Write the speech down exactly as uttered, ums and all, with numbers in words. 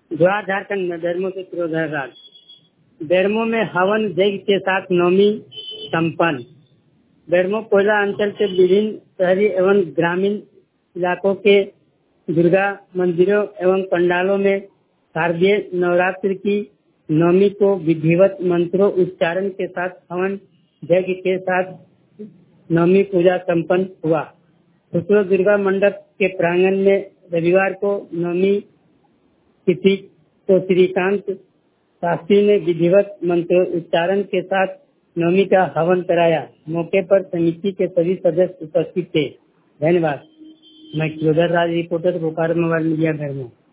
जवाहर झारखंड में बेरमो से त्रियोधर राज। बेरमो में हवन यज्ञ के साथ नवमी संपन्न। बेरमो कोयला अंचल के विभिन्न शहरी एवं ग्रामीण इलाकों के दुर्गा मंदिरों एवं पंडालों में शारदीय नवरात्र की नवमी को विधिवत मंत्रों उच्चारण के साथ हवन यज्ञ के साथ नवमी पूजा संपन्न हुआ। खुसरो दुर्गा मंडप के प्रांगण में रविवार को नवमी तिथि को श्रीकांत शास्त्री ने विधिवत मंत्रों उच्चारण के साथ नवमी का हवन कराया। मौके पर समिति के सभी सदस्य उपस्थित थे। धन्यवाद। मैं Triyodhar Raj, reporter, Bokaro mobile media Bermo.